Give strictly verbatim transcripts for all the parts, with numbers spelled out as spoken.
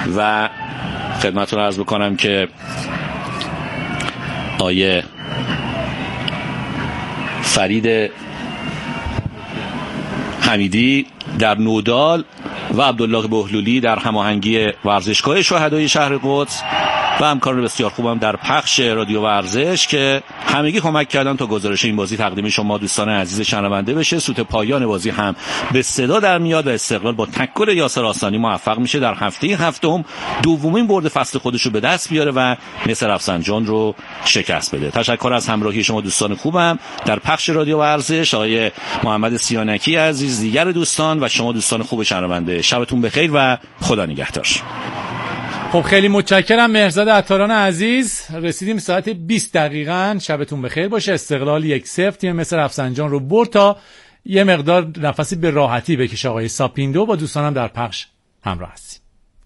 و خدمتتون عرض بکنم که آیه فرید حمیدی در نودال و عبدالله بهلولی در هماهنگی ورزشگاه شهدای شهر قدس و همکاران بسیار خوبم در پخش رادیو ورزش که همگی کمک کردن تا گزارش این بازی تقدیم شما دوستان عزیز شنونده بشه. سوت پایان بازی هم به صدا در میاد و استقلال با تکل یاسر آستانی موفق میشه در هفته هفتم دومین برد فصل خودش رو به دست بیاره و نصر رفسنجان رو شکست بده. تشکر از همراهی شما دوستان خوبم در پخش رادیو ورزش، آقای محمد سیانکی عزیز، دیگر دوستان و شما دوستان خوب شنونده. شبتون بخیر و خدا نگهدار. خب خیلی متشکرم مهرزاد عطاران عزیز. رسیدیم ساعت بیست دقیقاً. شبتون بخیر باشه. استقلال یک صفر تیم مصر رفسنجان رو برد تا یه مقدار نفسی به راحتی بکشه. آقای ساپیندو با دوستانم در پخش همراه هستیم.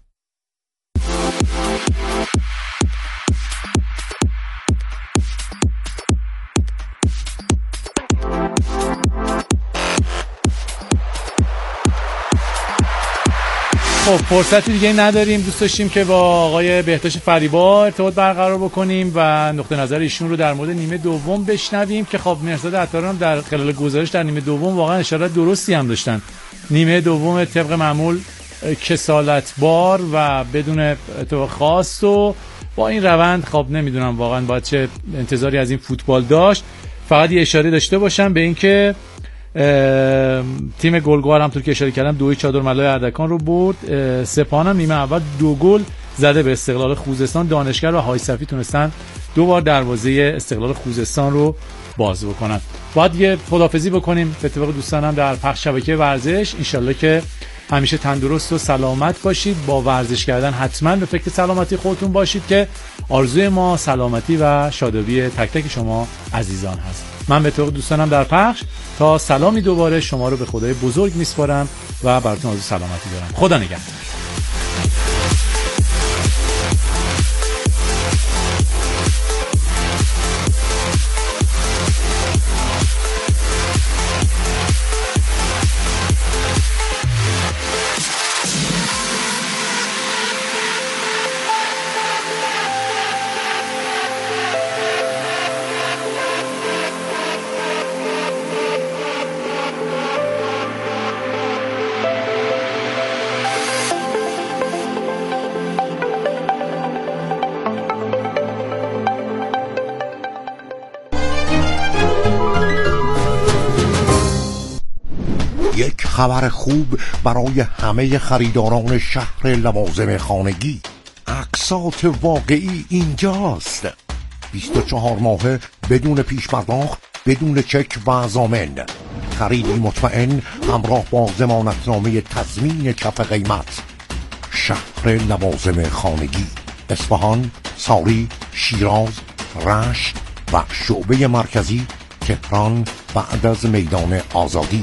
خب فرصتی دیگه نداریم. دوست داشتیم که با آقای بهداشت فریبا ارتباط برقرار بکنیم و نقطه نظر ایشون رو در مورد نیمه دوم بشنویم که خب مهرزاد عطاران در خلال گزارش در نیمه دوم واقعا اشاره درستی هم داشتن. نیمه دوم طبق معمول کسالتبار و بدون اتفاق خاص و با این روند خب نمیدونم واقعا باید چه انتظاری از این فوتبال داشت. فقط یه اشاره داشته باشم به این که تیم گلگوار همونطور که اشاره کردم دوی چادر ملای اردکان رو برد. سپاهان هم نیمه اول دو گل زده به استقلال خوزستان. دانشگر و های صفی تونستن دو بار دروازه استقلال خوزستان رو باز بکنن. باید یه خداحافظی بکنیم به اتفاق دوستانم در پخش شبکه ورزش. انشالله که همیشه تندرست و سلامت باشید. با ورزش کردن حتما به فکر سلامتی خودتون باشید که آرزوی ما سلامتی و شادابی تک تک شما عزیزان هست. من به اتفاق دوستانم در پخش تا سلامی دوباره شما رو به خدای بزرگ میسپارم و براتون آرزوی سلامتی دارم. خدا نگهدار. یک خبر خوب برای همه خریداران شهر لوازم خانگی. اقساط واقعی اینجاست. بیست و چهار ماهه بدون پیش پرداخت، بدون چک و ضامن. خریدی مطمئن همراه با ضمانتنامه تضمین کف قیمت. شهر لوازم خانگی، اصفهان، ساری، شیراز، رشت و شعبه مرکزی تهران بعد از میدان آزادی.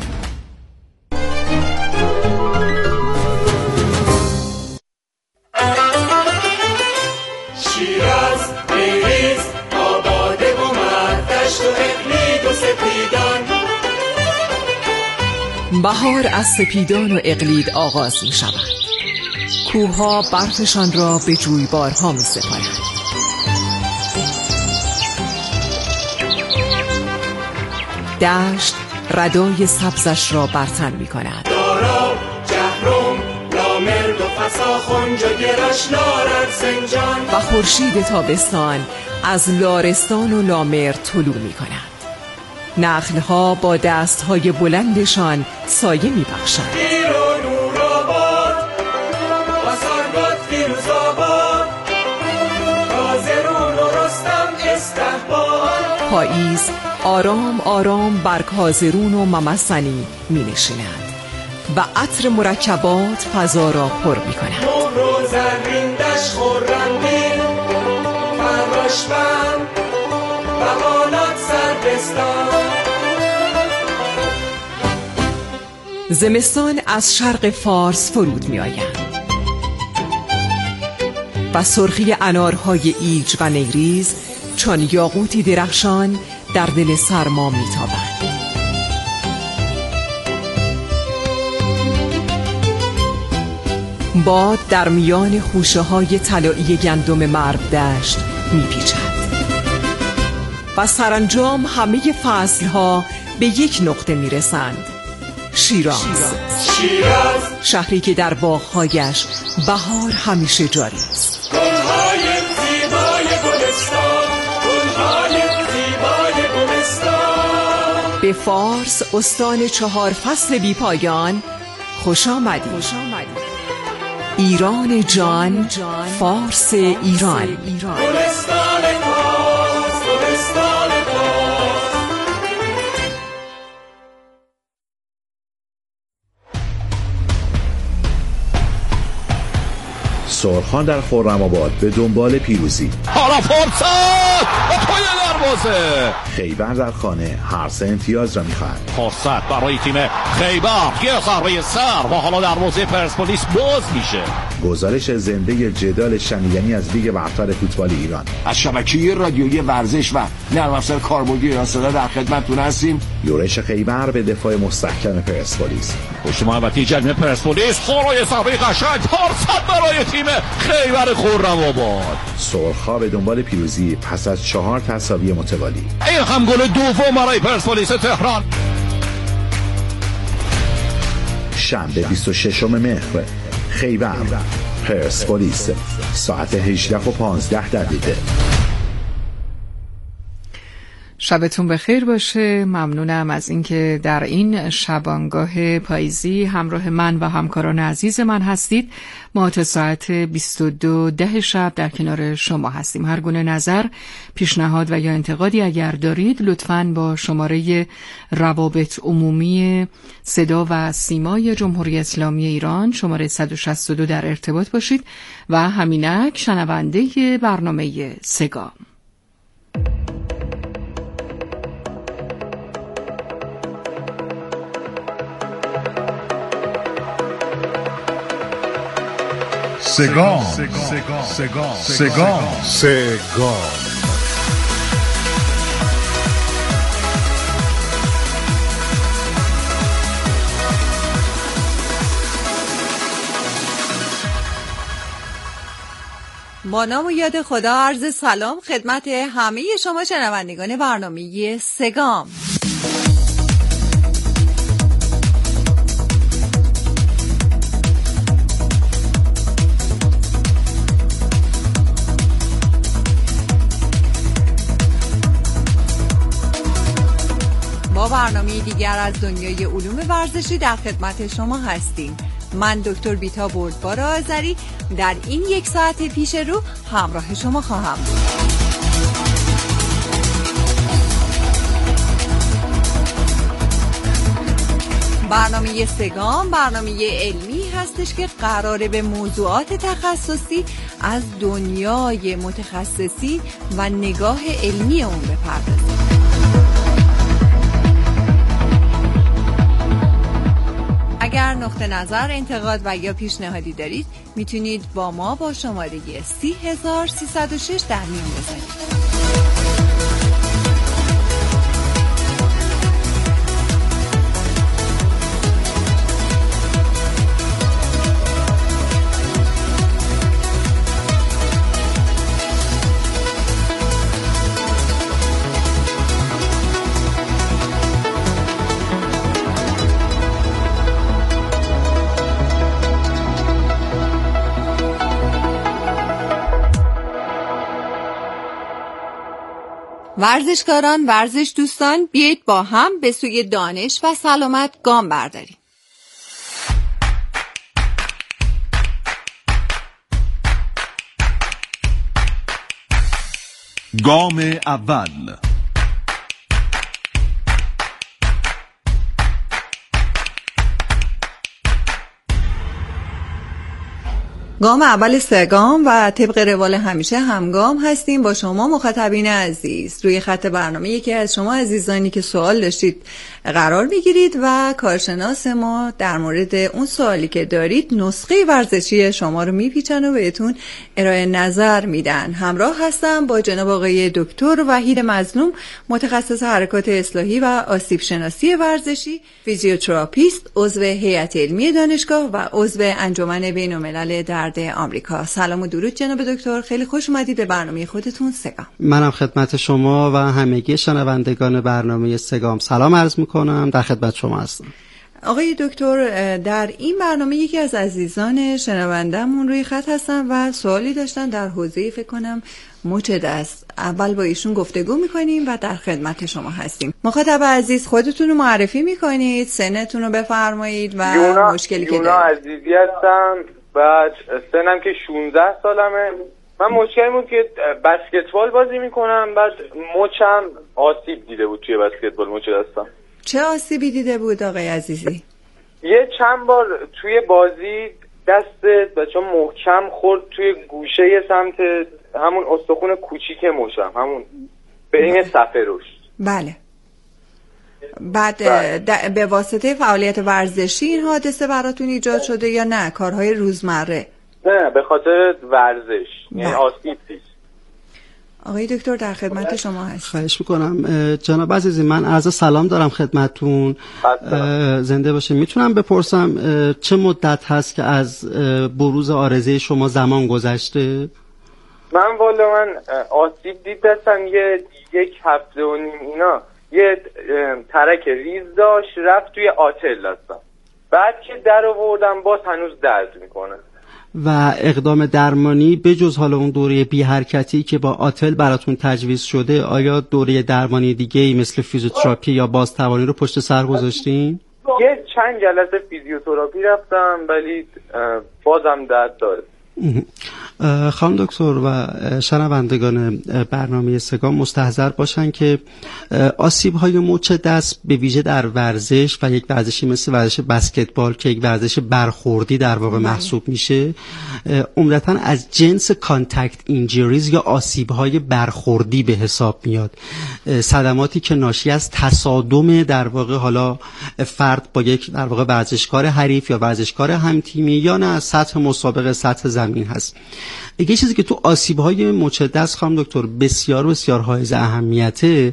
بهار از سپیدان و اقلید آغاز می شود. کوهها برفشان را به جویبارها می سپارند. دشت ردای سبزش را برتن می کند. دارا، جهرم، لامرد و فساخنج و گرش لارد سنجان و خورشید تابستان از لارستان و لامرد طلوع می کند. نخلها با دستهای بلندشان سایه می بخشند. پیر و نور آباد و سرگات فیروز آباد، کازرون و رستم استحبال. پاییز آرام آرام بر کازرون و ممسنی می نشیند و عطر مرکبات فضا را پر می کند. مهر و زرینش خورندین فراشبند بغالات سربستان. زمستان از شرق فارس فرود می آید و سرخی انارهای ایج و نیریز چون یاقوتی درخشان در دل سرما می تابند. باد در میان خوشه های طلایی گندم مرد دشت میپیچد و سرانجام همه فصل ها به یک نقطه میرسند. شیراز. شیراز شهری که در باغ‌هایش بهار همیشه جاری است. گل‌های زیبای گلستان، گل‌های زیبای گلستان. به فارس استان چهار فصل بی پایان خوش آمدید. ایران جان، فارس ایران. گلستان پاس، گلستان پاس. سرخان در خرم‌آباد به دنبال پیروزی. حالا فرصت و پای دروازه. خیبر در خانه هر سه امتیاز را می‌خواهد. فرصت برای تیم خیبر. یه ضربه سر و حالا دروازه پرسپولیس باز میشه. گزارش زنده جدال شنیدنی از لیگ برتر فوتبال ایران. از شبکه رادیویی ورزش و نرم افزار کاربردی ایران صدا در خدمتتون هستیم. یورش خیبر به دفاع مستحکم پرسپولیس. پشت محوطه جریمه پرسپولیس. خورای ضربه قشنگ. فرصت برای تیم خیبر خرم‌آباد. سرخا به دنبال پیروزی پس از چهار تساوی متوالی. این هم گل دوم برای پرسپولیس تهران. شنبه بیست و ششم مهر خیبر پرسپولیس ساعت هجده و پانزده دقیقه. شبتون بخیر باشه. ممنونم از اینکه در این شبانگاه پاییزی همراه من و همکاران عزیز من هستید. ما تا ساعت بیست و دو ده شب در کنار شما هستیم. هر گونه نظر، پیشنهاد و یا انتقادی اگر دارید لطفاً با شماره روابط عمومی صدا و سیمای جمهوری اسلامی ایران شماره صد و شصت و دو در ارتباط باشید و همینک شنونده برنامه سگام. سگام سگام سگام سگام با نام و یاد خدا عرض سلام خدمت همه شما شنوندگان برنامه سگام. با برنامه دیگر از دنیای علوم ورزشی در خدمت شما هستیم. من دکتر بیتا بردبار آذری در این یک ساعت پیش رو همراه شما خواهم بود. برنامه سگام برنامه علمی هستش که قراره به موضوعات تخصصی از دنیای متخصصی و نگاه علمی اون بپردازیم. اگر نقطه نظر، انتقاد و یا پیشنهادی دارید میتونید با ما با شماره سی هزار سیصد و شش در میون بذارید. ورزشکاران، ورزش دوستان، بیایید با هم به سوی دانش و سلامت گام برداریم. گام اول. گام اول سه گام و طبق روال همیشه همگام هستیم با شما مخاطبین عزیز. روی خط برنامه یکی از شما عزیزانی که سوال داشتید قرار میگیرید و کارشناس ما در مورد اون سوالی که دارید نسخه ورزشی شما رو میپیچن و بهتون ارائه نظر میدن. همراه هستم با جناب آقای دکتر وحید مظلوم، متخصص حرکات اصلاحی و آسیب شناسی ورزشی، فیزیوتراپیست، عضو هیئت علمی دانشگاه و عضو انجمن بین‌الملل درد آمریکا. سلام و درود جناب دکتر، خیلی خوش اومدید به برنامه خودتون سگام. منم خدمت شما و همگی شنوندگان برنامه سگام سلام عرض میکنم، در خدمت شما هستم. آقای دکتر، در این برنامه یکی از عزیزان شنونده‌مون روی خط هستن و سوالی داشتن در حوزه فکر کنم مچ دست. اول با ایشون گفتگو میکنیم و در خدمت شما هستیم. مخاطب عزیز خودتون رو معرفی میکنید، سنتون رو بفرمایید و یونا، مشکلی که یونا دارید. عزیزی هستم، بعد سنم که شانزده سالمه. من مشکلی بود که بسکتبال بازی میکنم، بعد مچم آسیب دیده بود توی بسکتبال مچ دستم. چه آسیبی دیده بود آقای عزیزی؟ یه چند بار توی بازی دست بچه محکم خورد توی گوشه سمت همون استخون کوچیک مچم، همون به این صفحه رشد. بله. بعد د- به واسطه فعالیت ورزشی این حادثه براتون ایجاد شده یا نه کارهای روزمره؟ نه به خاطر ورزش، یعنی بله. آسیب دیست. آقای دکتر در خدمت شما هست. خواهش میکنم. جناب عزیزی، من عرض سلام دارم خدمتتون. زنده باشه. میتونم بپرسم چه مدت هست که از بروز آرزه شما زمان گذشته؟ من والا من آسیب دید دستم یه یک هفته و نیم اینا، یه ترک ریز داشت رفت توی آتل دستم، بعد که در آوردم باز هنوز درد میکنه. و اقدام درمانی بجز حالا اون دوره بی حرکتی که با آتل براتون تجویز شده، آیا دوره درمانی دیگه ای مثل فیزیوتراپی یا بازتوانی رو پشت سر گذاشتین؟ یه چند جلسه فیزیوتراپی رفتم ولی بازم درد داره. خانم دکتر و شنوندگان برنامه سگام مستحضر باشن که آسیب های مچ دست به ویژه در ورزش و یک ورزشی مثل ورزش بسکتبال که یک ورزش برخوردی در واقع محسوب میشه، عمدتاً از جنس کانتکت اینجریز یا آسیب های برخوردی به حساب میاد. صدماتی که ناشی از تصادم در واقع حالا فرد با یک در واقع ورزشکار حریف یا ورزشکار همتیمی یا نه سطح مسابقه سطح زمین هست. یه چیزی که تو آسیب‌های مچ دست خانم دکتر بسیار بسیار حائز اهمیته،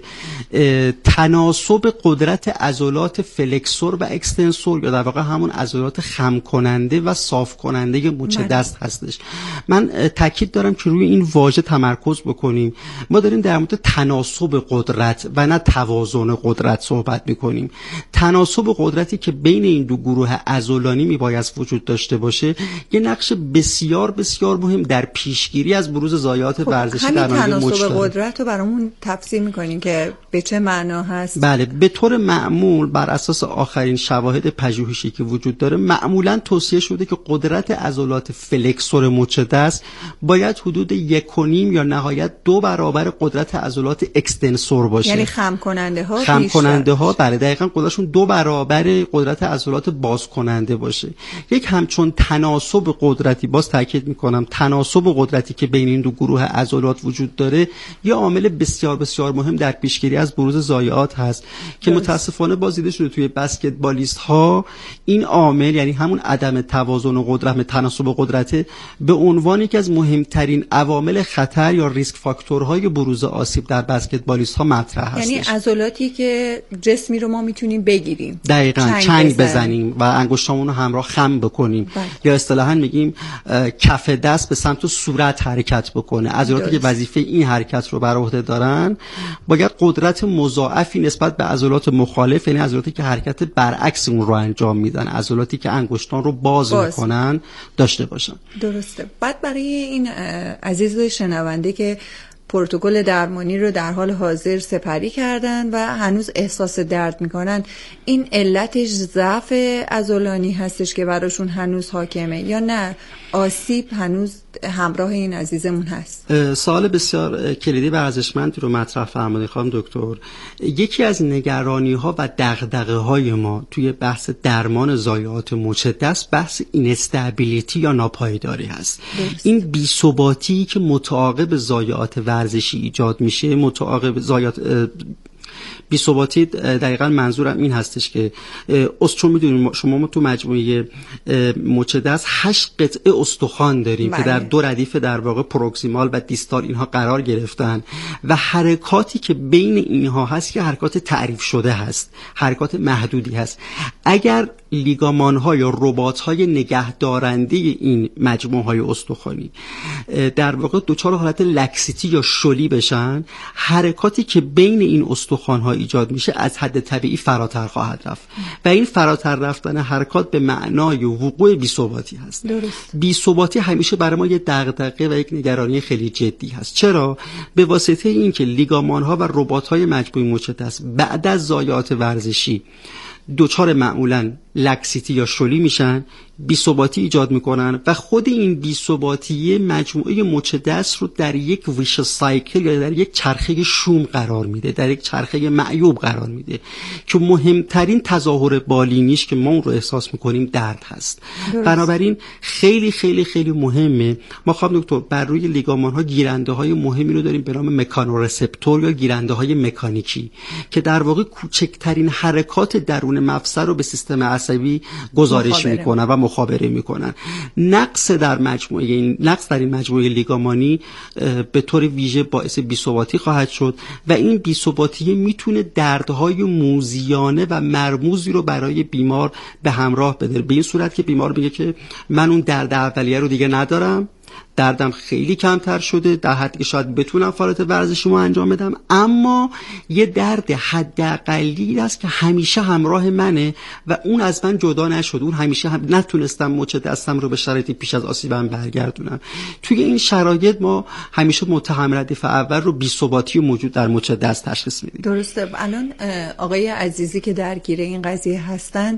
تناسب قدرت عضلات فلکسور و اکستنسور یا در واقع همون عضلات خم کننده و صاف کننده مچ دست هستش. من تاکید دارم که روی این واژه تمرکز بکنیم. ما داریم در مورد تناسب قدرت و نه توازن قدرت صحبت می‌کنیم. تناسب قدرتی که بین این دو گروه عضلانی میبایست وجود داشته باشه، یه نقش بسیار بسیار مهم در پیشگیری از بروز ضایعات خب ورزشی در ناحیه مچ تناسب داره. قدرت رو برامون تفسیر میکنین که به چه معنا هست؟ بله، به طور معمول بر اساس آخرین شواهد پژوهشی که وجود داره معمولا توصیه شده که قدرت عضلات فلکسور مچ دست باید حدود یک و نیم یا نهایت دو برابر قدرت عضلات اکستنسور باشه. یعنی خم کننده ها خم کننده ها بله دقیقاً قدرتشون دو برابر قدرت عضلات باز کننده باشه. یک همچون تناسب قدرتی، باز تاکید میکنم تناسب قدرتی که بین این دو گروه عضلات وجود داره یه عامل بسیار بسیار مهم در پیشگیری از بروز ضایعات هست که متاسفانه باز دیده شده توی بسکتبالیست ها این عامل، یعنی همون عدم توازن و قدرت تناسب قدرت، به عنوان یکی از مهمترین عوامل خطر یا ریسک فاکتورهای بروز آسیب در بسکتبالیست ها مطرح هستش. یعنی عضلاتی که جسمی رو ما میتونیم بگیریم، دقیقاً چنگ, چنگ بزنیم. بزنیم و انگشتامون رو همراه خم بکنیم بله. یا اصطلاحاً میگیم کف دست به سمت صورت حرکت بکنه. عضلاتی که وظیفه این حرکت رو بر عهده دارن باید قدرت مضاعفی نسبت به عضلات مخالف، یعنی عضلاتی که حرکت برعکس اون رو انجام میدن، عضلاتی که انگشتان رو باز, باز. میکنن داشته باشن. درسته. بعد برای این عزیز شنونده که پروتکل درمانی رو در حال حاضر سپری کردن و هنوز احساس درد میکنن، این علتش ضعف عضلانی هستش که براشون هنوز حاکمه یا نه آسیب هنوز همراه این عزیزمون هست؟ سوال بسیار کلیدی و ارزشمندی رو مطرح فرمودید خانم دکتر. یکی از نگرانی ها و دغدغه های ما توی بحث درمان ضایعات مچ دست بحث اینستابیلیتی یا ناپایداری هست. درست. این بی‌ثباتی که متعاقب ضایعات ورزشی ایجاد میشه، متعاقب ضایعات بی‌ثباتی دقیقاً منظورم این هستش که چون میدونیم شما ما تو مجموعه مچ دست هشت قطعه استخوان داریم بله. که در دو ردیف در واقع پروکسیمال و دیستال اینها قرار گرفتن و حرکاتی که بین اینها هست که حرکات تعریف شده هست، حرکات محدودی هست. اگر لیگامان ها یا رباط های نگهدارنده این مجموعه های استخوانی در واقع دچار حالت لکسیتی یا شلی بشن، حرکاتی که بین این استخوان ها ایجاد میشه از حد طبیعی فراتر خواهد رفت و این فراتر رفتن حرکات به معنای وقوع بی‌ثباتی هست. بی‌ثباتی همیشه برای ما یه دغدغه و یک نگرانی خیلی جدی هست. چرا؟ به واسطه اینکه لیگامان ها و رباط های مجموعه مچ دست بعد از ضایعات ورزشی دوچار معمولاً لکسیتی یا شلی میشن، بی‌ثباتی ایجاد میکنن و خود این بی‌ثباتی مجموعه مچ دست رو در یک ویش سایکل یا در یک چرخه شوم قرار میده، در یک چرخه معیوب قرار میده که مهمترین تظاهر بالینیش که ما اون رو احساس میکنیم درد هست. درست. بنابراین خیلی خیلی خیلی مهمه ما خانم دکتر بر روی لیگامان ها گیرنده های مهمی رو داریم به نام مکانورسپتور یا گیرنده های مکانیکی که در واقع کوچکترین حرکات درون مفصل رو به سیستم عصبی گزارش میکنن و مخابره میکنن. نقص در مجموعه این نقص در این مجموعه لیگامانی به طور ویژه باعث بی‌ثباتی خواهد شد و این بی‌ثباتی میتونه دردهای موذیانه و مرموزی رو برای بیمار به همراه بده، به این صورت که بیمار میگه که من اون درد اولیه رو دیگه ندارم، دردم خیلی کمتر شده در حدی که شاید بتونم فعالیت ورزشیمو انجام بدم، اما یه درد حداقلی است که همیشه همراه منه و اون از من جدا نشد، اون همیشه هم نتونستم مچ دستم رو به شرایطی پیش از آسیبم برگردونم. توی این شرایط ما همیشه متهم ردیف اول رو بی‌ثباتی موجود در مچ دست تشخیص میدیم. درسته. الان آقای عزیزی که درگیر این قضیه هستن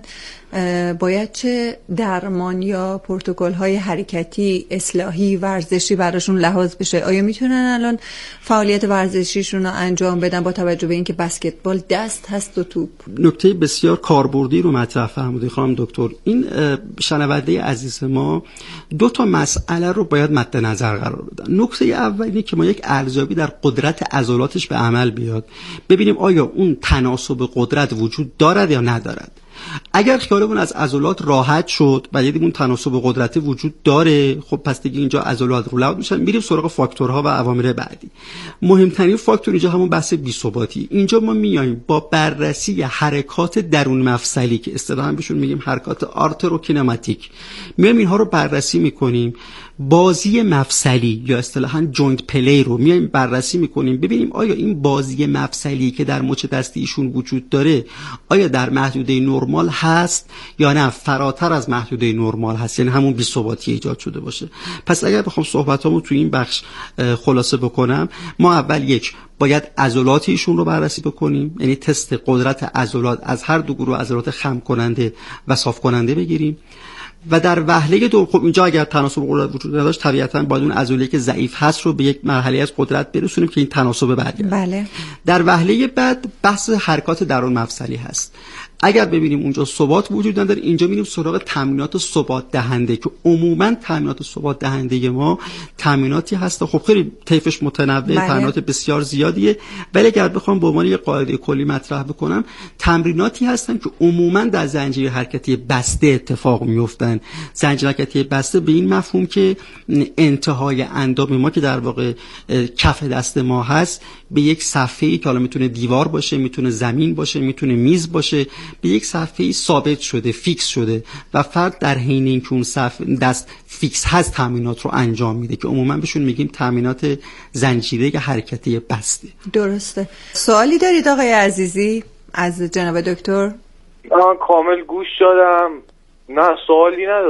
باید چه درمان یا پروتکل‌های حرکتی اصلاحی ورزشی براشون لحاظ بشه؟ آیا میتونن الان فعالیت ورزشیشون رو انجام بدن با توجه به اینکه بسکتبال دست هست و توپ؟ نکته بسیار کاربردی رو مطرح فرمودید خانم دکتر. این شنونده عزیز ما دو تا مسئله رو باید مد نظر قرار بدن. نکته اول اینه که ما یک ارزیابی در قدرت عضلاتش به عمل بیاد، ببینیم آیا اون تناسب قدرت وجود دارد یا ندارد. اگر خیالمون از عضلات راحت شد و دیدیم اون تناسب قدرتی وجود داره، خب پس دیگه اینجا عضلات رول اوت میشن، میریم سراغ فاکتورها و عوامل بعدی. مهمترین فاکتور اینجا همون بحث بی‌ثباتی. اینجا ما میایم با بررسی حرکات درون مفصلی که اصطلاحاً بهشون میگیم حرکات آرتروکینماتیک، میایم اینها رو بررسی میکنیم. بازی مفصلی یا اصطلاحاً جوینت پلی رو میایم بررسی میکنیم، ببینیم آیا این بازی مفصلی که در مچ دستی ایشون وجود داره آیا در محدوده نرمال هست یا نه فراتر از محدوده نرمال هست، یعنی همون بی‌ثباتی ایجاد شده باشه. پس اگر بخوام صحبتامو تو این بخش خلاصه بکنم، ما اول یک باید عضلات ایشون رو بررسی بکنیم، یعنی تست قدرت عضلات از هر دو گروه عضلات خم کننده و صاف کننده بگیریم و در وهله دو خب اینجا اگر تناسب قدرت وجود نداشت طبیعتاً باید اون عضله که ضعیف هست رو به یک مرحله از قدرت برسونیم که این تناسب برگرده. بله. در وهله بعد بحث حرکات درون مفصلی هست. اگر ببینیم اونجا ثبات وجود نداره، اینجا میریم سراغ تمرینات ثبات دهنده که عموما تمرینات ثبات دهنده ما تمریناتی هست خب خیلی طیفش متنوع، تمرینات بسیار زیادیه، ولی اگر بخوام به عنوان یک قاعده کلی مطرح بکنم، تمریناتی هستن که عموما در زنجیره حرکتی بسته اتفاق میفتن. زنجیره حرکتی بسته به این مفهوم که انتهای اندام ما که در واقع کف دست ما هست به یک صفحه‌ای که حالا میتونه دیوار باشه، میتونه زمین باشه، میتونه میز باشه، به یک صفحه‌ای ثابت شده، فیکس شده و فرد در حین اینکه اون صفحه دست فیکس هست تمرینات رو انجام میده که عموما بهشون میگیم تمرینات زنجیره حرکتی بسته. درسته. سوالی دارید آقای عزیزی از جناب دکتر؟ من کامل گوش دادم، نه سوالی ندارم.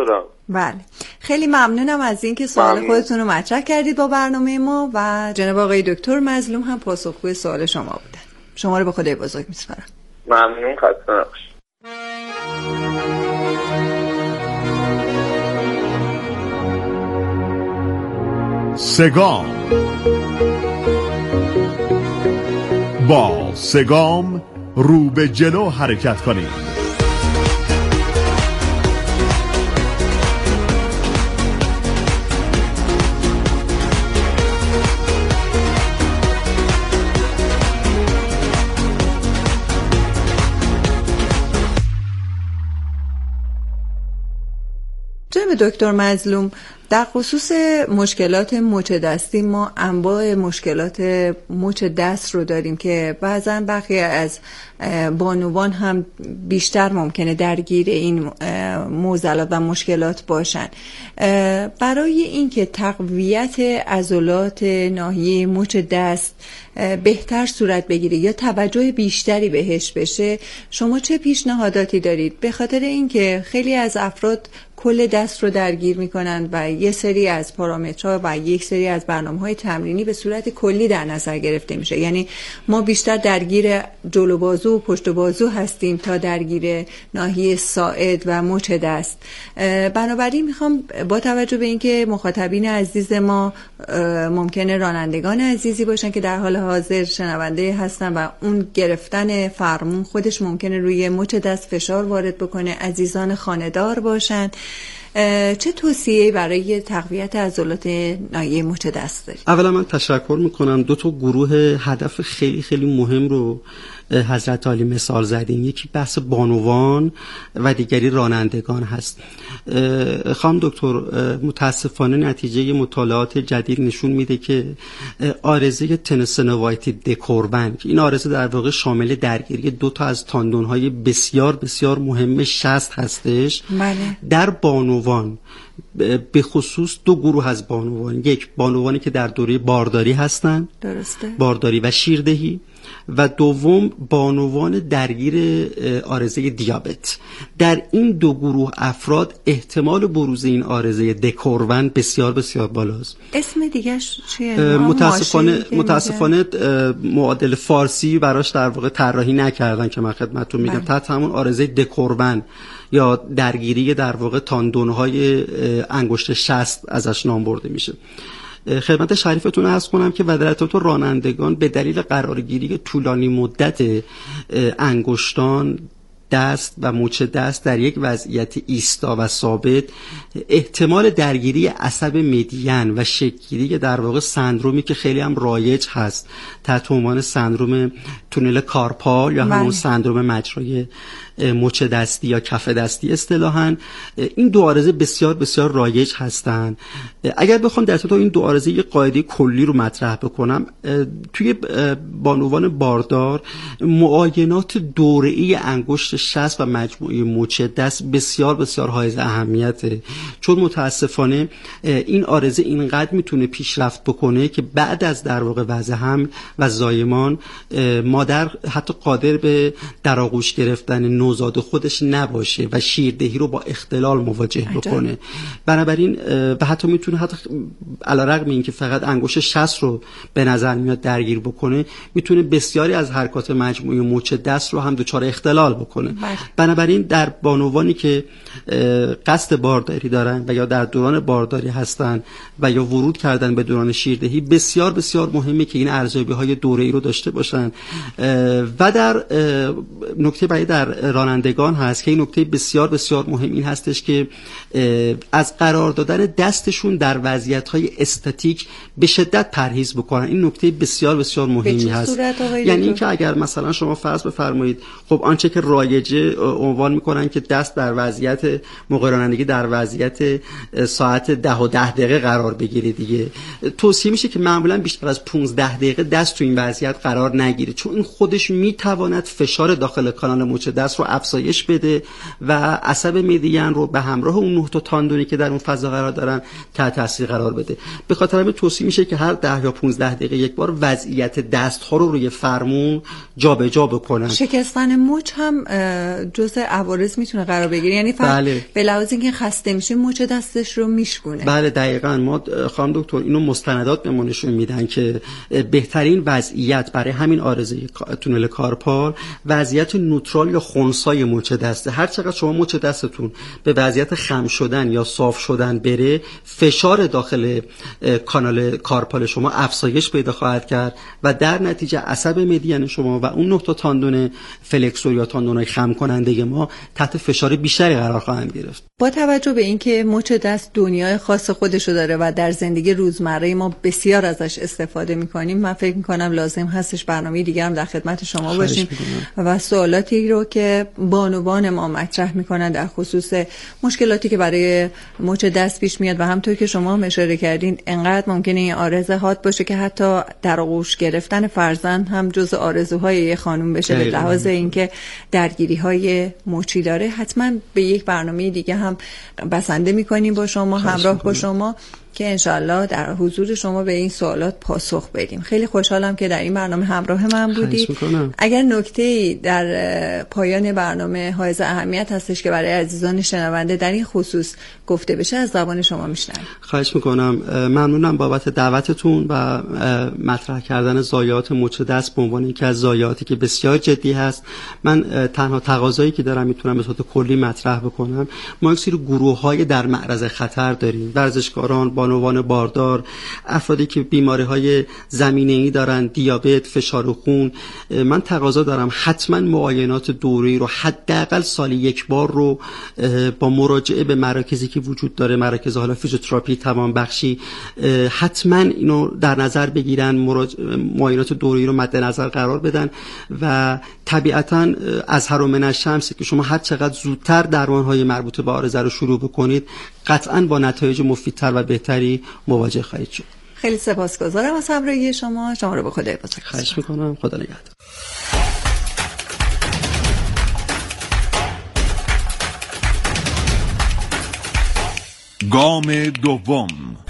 بله، خیلی ممنونم از اینکه سوال ممنون. خودتون رو مطرح کردید با برنامه ما و جناب آقای دکتر مظلوم هم پاسخگوی سوال شما بودن. شما رو به خدای بزرگ میسپارم. ممنون، خسته نباشید. سگام. با سگام رو به جلو حرکت کنید. جناب دکتر مظلوم، در خصوص مشکلات مچ دستی ما انواع مشکلات مچ دست رو داریم که بعضا بخیه از بانوان هم بیشتر ممکنه درگیر این معضلات و مشکلات باشن. برای اینکه تقویت عضلات ناحیه مچ دست بهتر صورت بگیره یا توجه بیشتری بهش بشه، شما چه پیشنهاداتی دارید؟ به خاطر اینکه خیلی از افراد کل دست رو درگیر میکنن و یه سری از پارامترها و یک سری از برنامه‌های تمرینی به صورت کلی در نظر گرفته میشه. یعنی ما بیشتر درگیر جلو بازو و پشت بازو هستیم تا درگیر ناحیه ساعد و مچ دست. بنابراین میخوام با توجه به اینکه مخاطبین عزیز ما ممکنه رانندگان عزیزی باشن که در حال حاضر شنونده هستن و اون گرفتن فرمون خودش ممکنه روی مچ دست فشار وارد بکنه، عزیزان خانه‌دار باشن، چه توصیه‌ای برای تقویت عضلات ناحیه مچ دست دارید؟ اولا من تشکر میکنم. دو تا گروه هدف خیلی خیلی مهم رو حضرت عالی مثال زدین. یکی بحث بانوان و دیگری رانندگان هست. خانم دکتر، متاسفانه نتیجه مطالعات جدید نشون میده که آرزه تنسنوایتی دکوربن، این آرزه در واقع شامل درگیری دو تا از تاندون‌های بسیار بسیار مهم شست هستش. بله. در بانوان به خصوص دو گروه از بانوان، یک بانوانی که در دوره بارداری هستن، درسته، بارداری و شیردهی، و دوم بانوان درگیر آرزه دیابت. در این دو گروه افراد احتمال بروز این آرزه دکورون بسیار بسیار بالاست. اسم دیگهش چیه؟ متاسفانه متاسفانه معادل فارسی براش در واقع طراحی نکردن که من خدمتتون میگم. تحت همون آرزه دکورون یا درگیری در واقع تاندون‌های انگشت شست ازش نام برده میشه. خدمت شریفتون عرض کنم که ودرتات رانندگان به دلیل قرارگیری طولانی مدت انگشتان دست و مچ دست در یک وضعیت ایستا و ثابت احتمال درگیری عصب مدین و شکل‌گیری در واقع سندرومی که خیلی هم رایج هست تحت عنوان سندروم تونل کارپال یا همون سندروم مجرای مچ دستی یا کف دستی اصطلاحاً، این دو آرزه بسیار بسیار رایج هستند. اگر بخوام در تو این دو آرزه یک قاعده کلی رو مطرح بکنم، توی بانوان باردار معاینات دوره‌ای انگشت شست و مجموعه مچ دست بسیار بسیار حائز اهمیته، چون متاسفانه این آرزه اینقدر میتونه پیشرفت بکنه که بعد از در واقع وضع حمل و زایمان مادر حتی قادر به در آغوش گرفتن نوزاد خودش نباشه و شیردهی رو با اختلال مواجه بکنه. بنابراین و حتی میتونه حتی علیرغم اینکه فقط انگشت شست رو به نظر میاد درگیر بکنه، میتونه بسیاری از حرکات مجموعه مچ دست رو هم دچار اختلال بکنه. بله. بنابراین در بانوانی که قصد بارداری دارن و یا در دوران بارداری هستن و یا ورود کردن به دوران شیردهی، بسیار بسیار مهمه که این ارزیابی‌های دوره‌ای رو داشته باشن. و در نکته بعدی در رانندگان هست که این نکته بسیار بسیار مهم این هستش که از قرار دادن دستشون در وضعیت‌های استاتیک به شدت پرهیز بکنن. این نکته بسیار بسیار مهمی هست. یعنی اینکه اگر مثلا شما فرض بفرمایید خب آنچه که رایجه عنوان میکنن که دست در وضعیت موقع رانندگی در وضعیت ساعت ده و ده دقیقه قرار بگیره دیگه، توصیه میشه که معمولا بیشتر از پانزده دقیقه دست تو این وضعیت قرار نگیره، چون این خودش میتواند فشار داخل کانال مچ دست رو رو افزایش بده و عصب مدین رو به همراه اون نه تا تاندونی که در اون فضا قرار دارن تحت تاثیر قرار بده. به خاطر همین توصیه میشه که هر ده یا پانزده دقیقه یک بار وضعیت دست ها رو روی فرمون جابجا بکنن. شکستن مچ هم جزء عوارض میتونه قرار بگیره، یعنی فقط بله. به لحاظ اینکه خسته میشه مچ دستش رو میشکونه. بله دقیقاً. ما خانم دکتر اینو مستندات به ما نشون میدن که بهترین وضعیت برای همین آرزه تونل کارپال وضعیت نوترال یا خنثای مچ دسته. هر چقدر شما مچ دستتون به وضعیت خم شدن یا صاف شدن بره، فشار داخل کانال کارپال شما افزایش پیدا خواهد کرد و در نتیجه عصب مدین شما و اون نه تا تاندون فلکسور یا تاندونای خم کننده ما تحت فشار بیشتری قرار خواهند گرفت. با توجه به اینکه مچ دست دنیای خاص خودشو داره و در زندگی روزمره ما بسیار ازش استفاده میکنیم، من فکر میکنم لازم هستش برنامه دیگه هم در خدمت شما باشیم و سوالاتی رو که بانوان ما مطرح میکنن در خصوص مشکلاتی که برای مچ دست پیش میاد و همونطور که شما هم اشاره کردین انقدر ممکنه این آرزه حاد باشه که حتی در آغوش گرفتن فرزند هم جز آرزوهای یه خانم بشه به لحاظ اینکه درگیری های مچی داره. حتما به یک برنامه دیگه هم بسنده میکنیم با شما، همراه با شما که انشالله در حضور شما به این سوالات پاسخ بدیم. خیلی خوشحالم که در این برنامه همراه من بودید. اگر نکته‌ای در پایان برنامه حائز اهمیت هستش که برای عزیزان شنونده در این خصوص گفته بشه از زبان شما میشنویم. خواهش میکنم. ممنونم بابت دعوتتون و مطرح کردن ضایعات مچ دست به عنوان یکی از ضایعاتی که بسیار جدی هست. من تنها تقاضایی که دارم میتونم به صورت کلی مطرح بکنم، ما یک سری گروه‌های در معرض خطر داریم. ورزشکاران، بانوان باردار، افرادی که بیماری‌های زمینه‌ای دارن، دیابت، فشار خون. من تقاضا دارم حتما معاینات دوره‌ای رو حداقل سالی یک بار رو با مراجعه به مراکزی که وجود داره، مراکز حالا فیزیوتراپی، توانبخشی، حتما اینو در نظر بگیرن، معاینات دوره‌ای رو مد نظر قرار بدن و طبیعتاً از هر و من الشمس که شما هر چقدر زودتر درمان‌های مربوط به آرزه رو شروع بکنید قطعاً با نتایج مفیدتر و بهتری مواجه خواهید شد. خیلی سپاسگزارم از همراهی شما. شما رو به خدا حفظ کنم. خواهش میکنم. خدا نگهدار. گام دوم.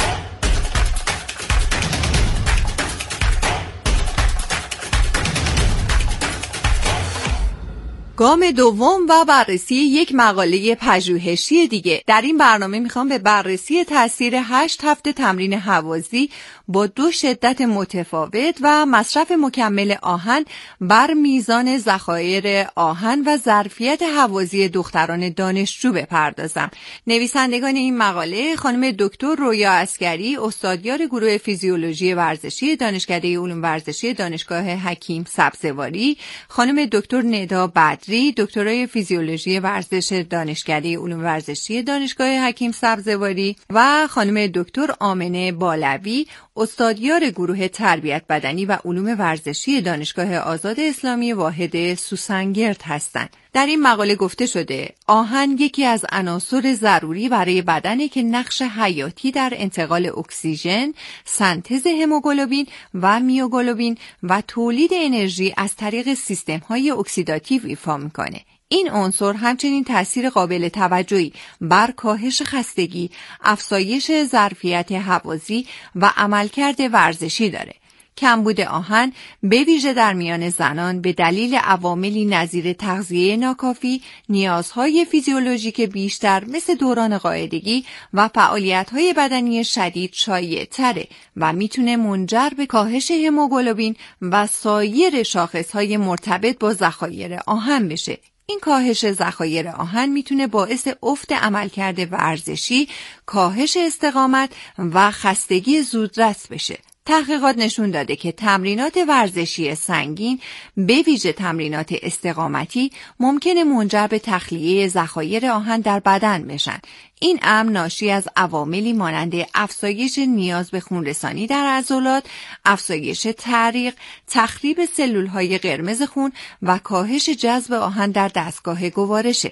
گام دوم و بررسی یک مقاله پژوهشی دیگه. در این برنامه میخوام به بررسی تاثیر هشت هفته تمرین هوازی با دو شدت متفاوت و مصرف مکمل آهن بر میزان ذخایر آهن و ظرفیت هوازی دختران دانشجو بپردازم. نویسندگان این مقاله خانم دکتر رویا عسکری، استادیار گروه فیزیولوژی ورزشی دانشکده علوم ورزشی دانشگاه حکیم سبزواری، خانم دکتر ندا بدری، دکترای فیزیولوژی ورزش دانشکده علوم ورزشی دانشگاه حکیم سبزواری و خانم دکتر آمنه بالوی، استادیار گروه تربیت بدنی و علوم ورزشی دانشگاه آزاد اسلامی واحد سوسنگرد هستند. در این مقاله گفته شده آهن یکی از عناصر ضروری برای بدنه که نقش حیاتی در انتقال اکسیژن، سنتز هموگلوبین و میوگلوبین و تولید انرژی از طریق سیستم‌های اکسیداتیو ایفا میکنه. این عنصر همچنین تأثیر قابل توجهی بر کاهش خستگی، افزایش ظرفیت هوازی و عملکرد ورزشی داره. کمبود آهن به ویژه در میان زنان به دلیل عواملی نظیر تغذیه ناکافی، نیازهای فیزیولوژیک بیشتر مثل دوران قاعدگی و فعالیت‌های بدنی شدید شایع‌تره و میتونه منجر به کاهش هموگلوبین و سایر شاخص‌های مرتبط با ذخایر آهن بشه. این کاهش ذخایر آهن میتونه باعث افت عملکرد ورزشی، کاهش استقامت و خستگی زودرس بشه. تحقیقات نشون داده که تمرینات ورزشی سنگین به ویژه تمرینات استقامتی ممکنه منجر به تخلیه ذخایر آهن در بدن بشن. این امر ناشی از عواملی مانند افزایش نیاز به خونرسانی در عضلات، افزایش تعریق، تخریب سلولهای قرمز خون و کاهش جذب آهن در دستگاه گوارشه.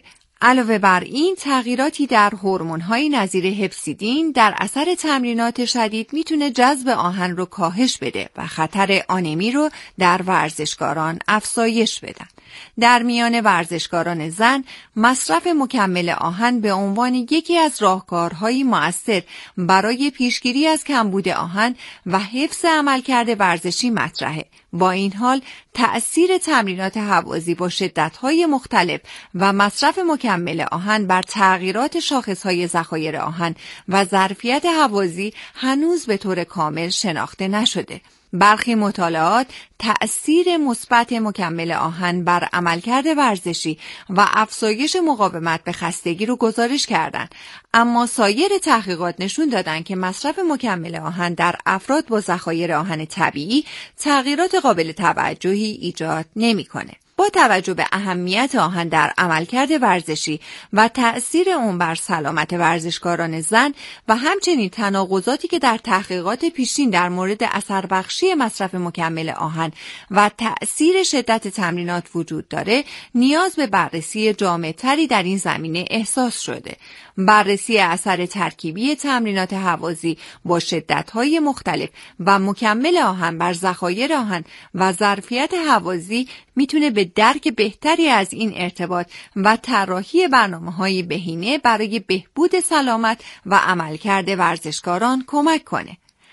علاوه بر این، تغییراتی در هورمون‌های نظیر هپسیدین در اثر تمرینات شدید میتونه جذب آهن رو کاهش بده و خطر آنمی رو در ورزشکاران افزایش بدن. در میان ورزشکاران زن، مصرف مکمل آهن به عنوان یکی از راهکارهای مؤثر برای پیشگیری از کمبود آهن و حفظ عملکرد ورزشی مطرحه. با این حال، تأثیر تمرینات هوازی با شدت‌های مختلف و مصرف مکمل آهن بر تغییرات شاخص‌های ذخایر آهن و ظرفیت هوازی هنوز به طور کامل شناخته نشده. برخی مطالعات تأثیر مثبت مکمل آهن بر عملکرد ورزشی و افزایش مقاومت به خستگی رو گزارش کردند، اما سایر تحقیقات نشون دادن که مصرف مکمل آهن در افراد با ذخایر آهن طبیعی تغییرات قابل توجهی ایجاد نمی‌کنه. با توجه به اهمیت آهن در عملکرد ورزشی و تأثیر اون بر سلامت ورزشکاران زن و همچنین تناقضاتی که در تحقیقات پیشین در مورد اثر بخشی مصرف مکمل آهن و تأثیر شدت تمرینات وجود داره، نیاز به بررسی جامع‌تری در این زمینه احساس شده. بررسی اثر ترکیبی تمرینات هوازی با شدت‌های مختلف و مکمل آهن بر ذخایر آهن و ظرفیت هوازی میتونه به درک بهتری از این ارتباط و طراحی برنامه‌های بهینه برای بهبود سلامت و عملکرد ورزشکاران کمک کنه.